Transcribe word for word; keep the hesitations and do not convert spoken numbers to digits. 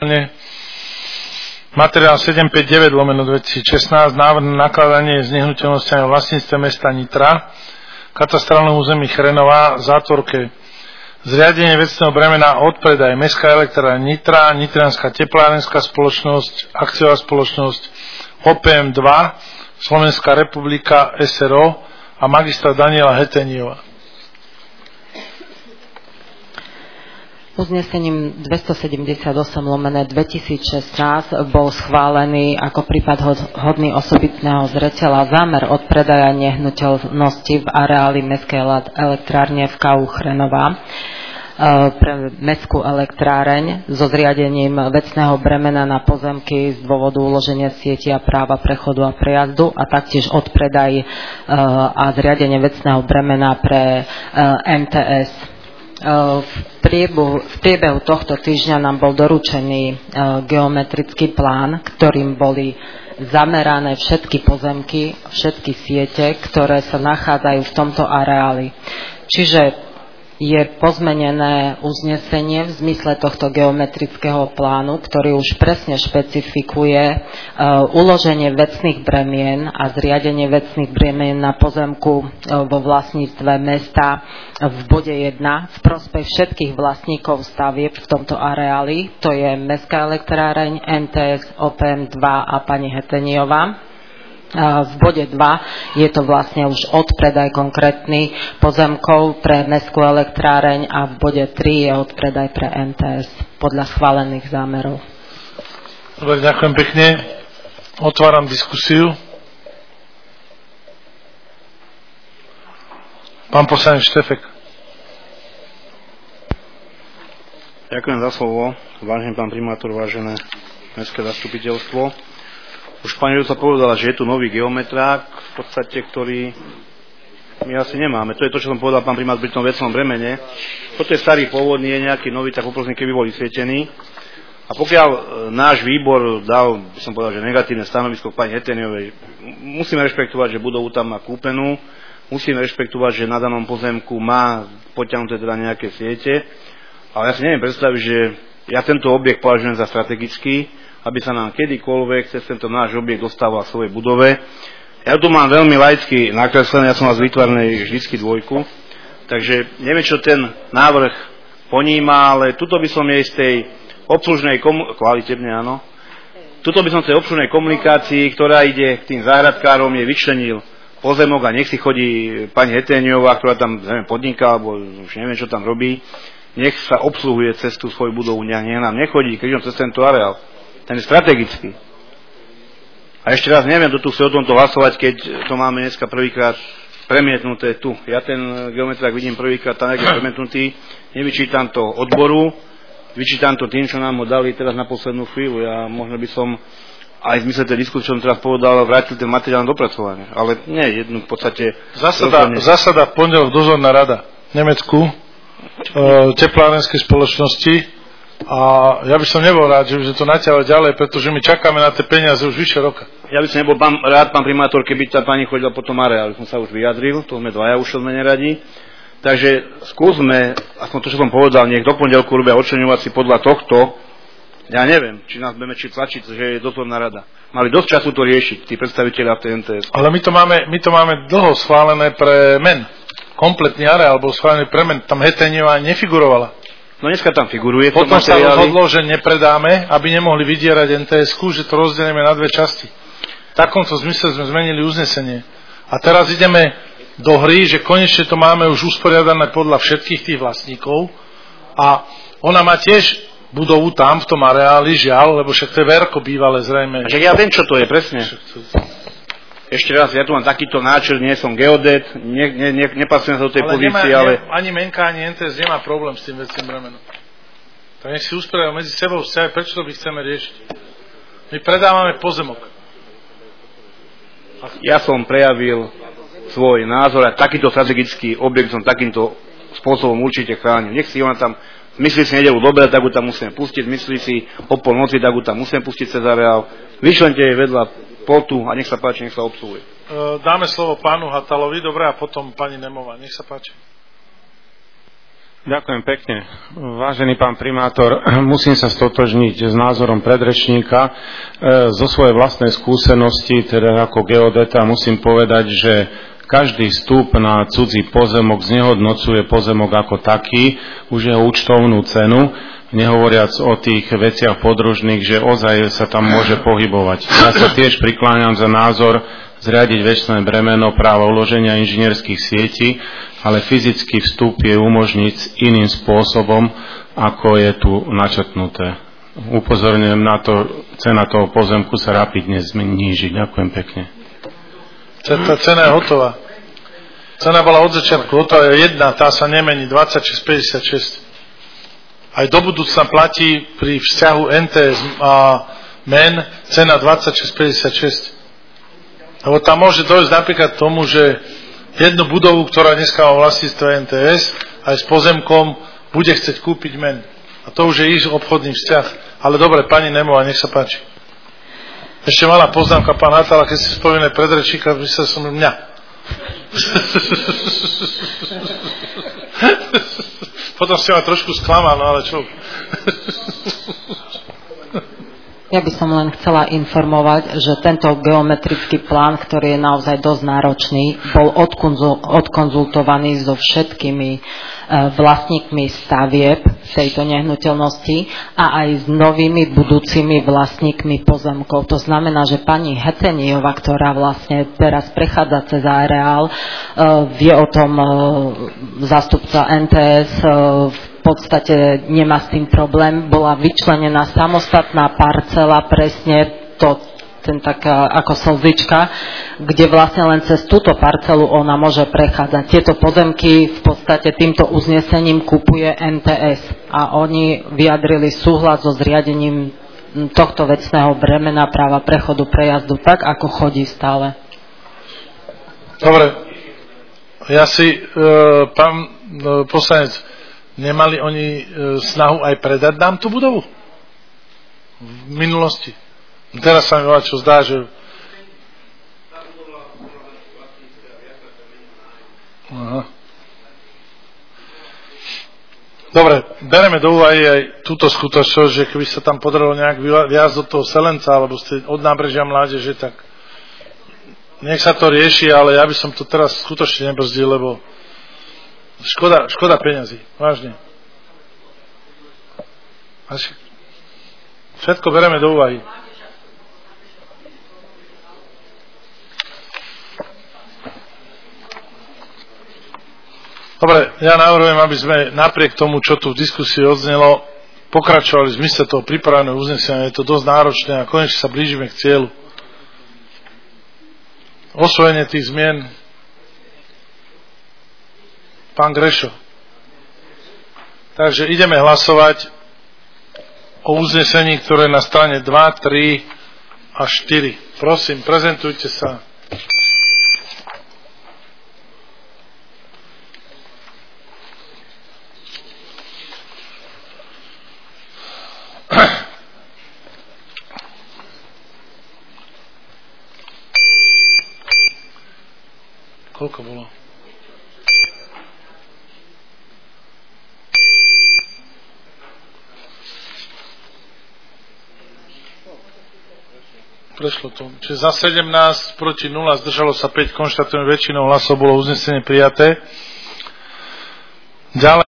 Materiál sedemstopäťdesiatdeväť lomeno dvetisícšestnásť, návrh na nakladanie s nehnuteľnosťami v vlastníctve mesta Nitra, katastrálnom území Chrenová, zátvorke zriadenie vecného bremena odpredaj Mestská elektrárne Nitra, Nitrianska teplárenská spoločnosť, akciová spoločnosť ó pé em dva, Slovenská republika es er ó a magistra Daniela Heteniova. Uznesením dvestosedemdesiatosem lomené dvetisícšestnásť bol schválený ako prípad hodný osobitného zreteľa zámer odpredaja nehnuteľnosti v areáli Mestskej elektrárne v ká ú Chrenová pre Mestskú elektráreň so zriadením vecného bremena na pozemky z dôvodu uloženia sieti a práva prechodu a prejazdu a taktiež odpredaj a zriadenie vecného bremena pre en té es. V priebehu, v priebehu tohto týždňa nám bol doručený geometrický plán, ktorým boli zamerané všetky pozemky, všetky siete, ktoré sa nachádzajú v tomto areáli. Čiže je pozmenené uznesenie v zmysle tohto geometrického plánu, ktorý už presne špecifikuje uh, uloženie vecných bremien a zriadenie vecných bremien na pozemku uh, vo vlastníctve mesta v bode jedna v prospech všetkých vlastníkov stavieb v tomto areáli. To je Mestská elektráreň, en té es, ó pé em dva a pani Heteniová. V bode dva je to vlastne už odpredaj konkrétny pozemkov pre Mestskú elektráreň a v bode tri je odpredaj pre en té es podľa schválených zámerov. Dobre, ďakujem pekne. Otváram diskusiu. Pán poslanec Štefek. Ďakujem za slovo. Vážený pán primátor, vážené mestské zastupiteľstvo. Už pani Júca povedala, že je tu nový geometrák, v podstate, ktorý my asi nemáme. To je to, čo som povedal pán primátor pri tom vecnom bremene. Toto je starý pôvodný, je nejaký nový, tak poprosím, keby bol vysvietený. A pokiaľ náš výbor dal, by som povedal, že negatívne stanovisko k pani Heteniovej, musíme rešpektovať, že budovu tam má kúpenú, musíme rešpektovať, že na danom pozemku má potiahnuté teda nejaké siete, ale ja si neviem predstaviť, že ja tento objekt považujem za strategický, aby sa nám kedykoľvek cez tento náš objekt dostával v svojej budove. Ja tu mám veľmi laicky nakreslené, ja som vás vytvarnej vždycky dvojku, takže neviem, čo ten návrh poníma, ale tuto by som jej z tej obslužnej komu- kvalitebne, áno, tuto by som z tej obslužnej komunikácii, ktorá ide k tým záhradkárom, je vyčlenil pozemok a nech si chodí pani Heteniová, ktorá tam neviem, podniká, alebo už neviem, čo tam robí, nech sa obsluhuje cez tú svoju budovu, nech, nech nám nechodí križom cez tento areál. Ten je strategický. A ešte raz neviem, kto tu chce o tomto hlasovať, keď to máme dneska prvýkrát premietnuté tu. Ja ten geometrák vidím prvýkrát tam nejaký premietnutý, nevyčítam to odboru, vyčítam to tým, čo nám ho dali teraz na poslednú chvíľu. Ja možno by som aj v zmysle tej diskusie, čo som teraz povedal, vrátil ten materiál na dopracovanie. Ale nie, jednu v podstate... Zasada, zasada v pondelok dozorná rada v Nemecku, e, teplárenskej spoločnosti. A ja by som nebol rád, že by sme to natiaľali ďalej, pretože my čakáme na tie peniaze už vyše roka. Ja by som nebol pán, rád, pán primátor, keby tá pani chodila po tom areálu, som sa už vyjadril, to sme dvaja už sme neradi. Takže skúsme, aspoň to, čo som povedal, nech do pondelku robia odčleňovací podľa tohto. Ja neviem, či nás budeme či tlačiť, že je dozorná rada. Mali dosť času to riešiť, tí predstavitelia v té en té es. Ale my to máme, my to máme dlho schválené pre men. Kompletný areál bol schválený pre men. Tam Heteniová nefigurovala. No dneska tam figuruje. Potom sa rozhodlo, že nepredáme, aby nemohli vydierať en té esku, že to rozdelíme na dve časti. V takomto zmysle sme zmenili uznesenie. A teraz ideme do hry, že konečne to máme už usporiadané podľa všetkých tých vlastníkov a ona má tiež budovu tam v tom areáli, žiaľ, lebo však to je Verko bývalé zrejme. Však ja viem, čo to je, presne. Ešte raz, ja tu mám takýto náčrt, nie som geodet, ne, ne, ne, nepasujem sa do tej ale pozície, nemá, ale... Ne, ani Menka, ani en té es nemá problém s tým vecným bremenom. Tak nech si usporiadajú medzi sebou vzťahy, prečo to by chceme riešiť? My predávame pozemok. Ja som prejavil svoj názor a takýto strategický objekt som takýmto spôsobom určite chránil. Nech si ona tam, myslí si nedelu dobre, tak ju tam musíme pustiť, myslí si o pol noci, tak ju tam musíme pustiť cez areál. Vyšlente jej vedľa plotu a nech sa páči, nech sa obsluhuje. Dáme slovo pánu Hatalovi, dobre, a potom pani Nemová. Nech sa páči. Ďakujem pekne. Vážený pán primátor, musím sa stotožniť s názorom predrečníka. Zo svojej vlastnej skúsenosti, teda ako geodeta, musím povedať, že každý vstup na cudzí pozemok znehodnocuje pozemok ako taký, už jeho účtovnú cenu, nehovoriac o tých veciach podružných, že ozaj sa tam môže pohybovať. Ja sa tiež prikláňam za názor zriadiť večné bremeno práva uloženia inžinierských sietí, ale fyzický vstup je umožniť iným spôsobom, ako je tu načrtnuté. Upozorňujem na to, cena toho pozemku sa rapidne zníži. Ďakujem pekne. Tá cena je hotová. Cena bola od začiatku hotová, je jedna, tá sa nemení, dvadsaťšesť päťdesiatšesť. Aj do budúcna platí pri vzťahu en té es a men cena dvadsaťšesť päťdesiatšesť. Lebo tam môže dojsť napríklad tomu, že jednu budovu, ktorá dneska má vlastníctvo en té es, aj s pozemkom bude chcieť kúpiť men. A to už je ich obchodný vzťah. Ale dobre, pani Nemová, nech sa páči. Ešte malá poznámka, pán Hatala, keď si spomínal predrečníka, myslel som mňa. Potom ste ma trošku sklamal, no ale čo? Ja by som len chcela informovať, že tento geometrický plán, ktorý je naozaj dosť náročný, bol odkonzultovaný so všetkými vlastníkmi stavieb tejto nehnuteľnosti a aj s novými budúcimi vlastníkmi pozemkov. To znamená, že pani Heteniová, ktorá vlastne teraz prechádza cez areál, vie o tom zástupca en té es, v podstate nemá s tým problém. Bola vyčlenená samostatná parcela, presne to, ten taká ako slzička, kde vlastne len cez túto parcelu ona môže prechádzať. Tieto pozemky v podstate týmto uznesením kupuje en té es a oni vyjadrili súhlas so zriadením tohto vecného bremena práva prechodu prejazdu tak, ako chodí stále. Dobre. Ja si, e, pán e, poslanec, nemali oni e, snahu aj predať nám tú budovu? V minulosti. Teraz sa mi volá, čo zdá, že... Aha. Dobre, bereme do úvahy aj túto skutočnosť, že keby sa tam podarilo nejak viac do toho Selenca, alebo ste od nábrežia Mládeže, tak nech sa to rieši, ale ja by som to teraz skutočne nebrzdil, lebo Škoda, škoda peňazí, vážne. Všetko bereme do úvahy. Dobre, ja navrhujem, aby sme napriek tomu, čo tu v diskusii odznelo, pokračovali v zmysle toho pripraveného uznesenia. Je to dosť náročné a konečne sa blížime k cieľu. Osvojenie tých zmien. Pán Grešo. Takže ideme hlasovať o uznesení, ktoré je na strane dva, tri a štyri. Prosím, prezentujte sa. Koľko bolo? Prešlo to. Čiže za sedemnásť proti nula zdržalo sa päť, konštatujem väčšinou hlasov bolo uznesenie prijaté. Ďalej